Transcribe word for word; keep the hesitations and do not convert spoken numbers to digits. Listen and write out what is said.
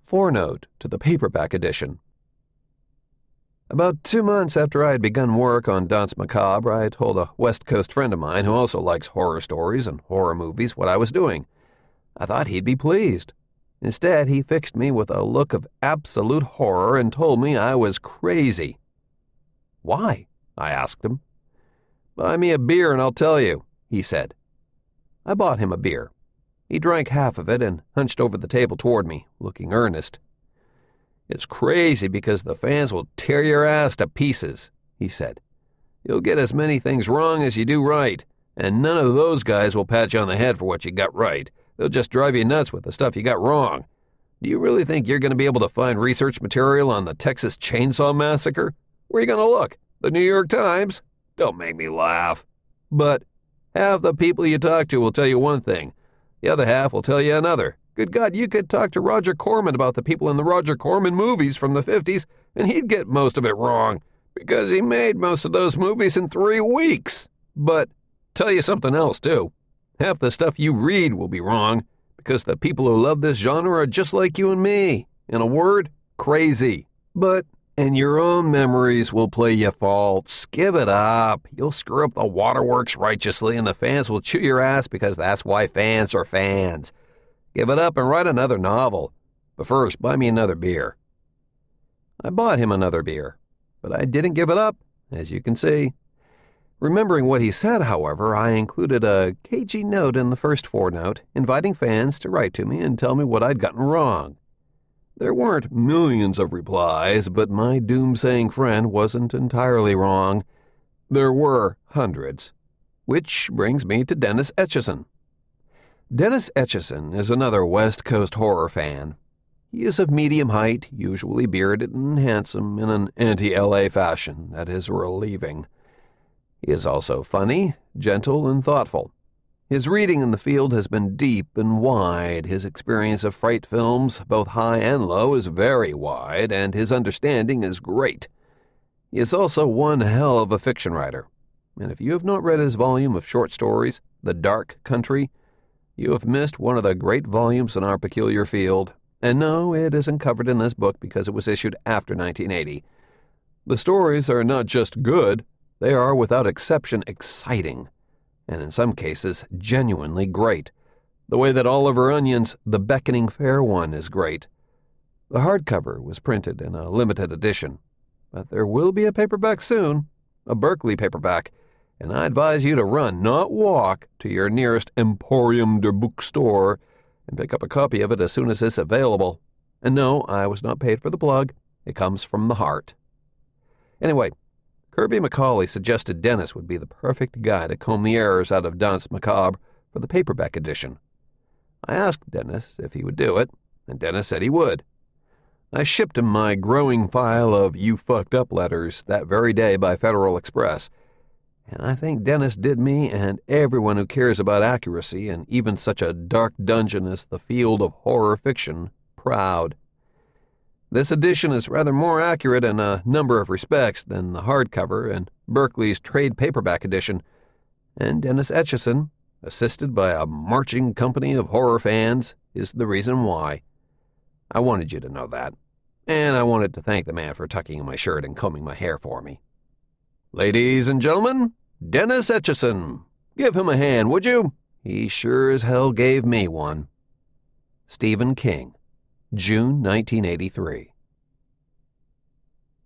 Footnote to the paperback edition. About two months after I had begun work on Danse Macabre, I told a West Coast friend of mine who also likes horror stories and horror movies what I was doing. I thought he'd be pleased. Instead, he fixed me with a look of absolute horror and told me I was crazy. "Why?" I asked him. "Buy me a beer and I'll tell you," he said. I bought him a beer. He drank half of it and hunched over the table toward me, looking earnest. "It's crazy because the fans will tear your ass to pieces," he said. "You'll get as many things wrong as you do right, and none of those guys will pat you on the head for what you got right. They'll just drive you nuts with the stuff you got wrong. Do you really think you're going to be able to find research material on the Texas Chainsaw Massacre? Where are you going to look? The New York Times? Don't make me laugh. But half the people you talk to will tell you one thing. The other half will tell you another. Good God, you could talk to Roger Corman about the people in the Roger Corman movies from the fifties, and he'd get most of it wrong, because he made most of those movies in three weeks. But tell you something else, too. Half the stuff you read will be wrong, because the people who love this genre are just like you and me. In a word, crazy. But and your own memories will play you false. Give it up. You'll screw up the waterworks righteously, and the fans will chew your ass because that's why fans are fans. Give it up and write another novel. But first, buy me another beer." I bought him another beer, but I didn't give it up, as you can see. Remembering what he said, however, I included a cagey note in the first footnote, inviting fans to write to me and tell me what I'd gotten wrong. There weren't millions of replies, but my doomsaying friend wasn't entirely wrong. There were hundreds. Which brings me to Dennis Etchison. Dennis Etchison is another West Coast horror fan. He is of medium height, usually bearded and handsome in an anti-L A fashion that is relieving. He is also funny, gentle, and thoughtful. His reading in the field has been deep and wide. His experience of fright films, both high and low, is very wide, and his understanding is great. He is also one hell of a fiction writer, and if you have not read his volume of short stories, The Dark Country, you have missed one of the great volumes in our peculiar field. And no, it isn't covered in this book because it was issued after nineteen eighty. The stories are not just good, they are without exception exciting, and in some cases genuinely great, the way that Oliver Onion's The Beckoning Fair One is great. The hardcover was printed in a limited edition, but there will be a paperback soon, a Berkeley paperback, and I advise you to run, not walk, to your nearest Emporium der Bookstore and pick up a copy of it as soon as it's available. And no, I was not paid for the plug. It comes from the heart. Anyway, Kirby McCauley suggested Dennis would be the perfect guy to comb the errors out of Danse Macabre for the paperback edition. I asked Dennis if he would do it, and Dennis said he would. I shipped him my growing file of You Fucked Up letters that very day by Federal Express, and I think Dennis did me and everyone who cares about accuracy in even such a dark dungeon as the field of horror fiction proud. This edition is rather more accurate in a number of respects than the hardcover and Berkeley's trade paperback edition, and Dennis Etchison, assisted by a marching company of horror fans, is the reason why. I wanted you to know that, and I wanted to thank the man for tucking in my shirt and combing my hair for me. Ladies and gentlemen, Dennis Etchison. Give him a hand, would you? He sure as hell gave me one. Stephen King, June nineteen eighty-three.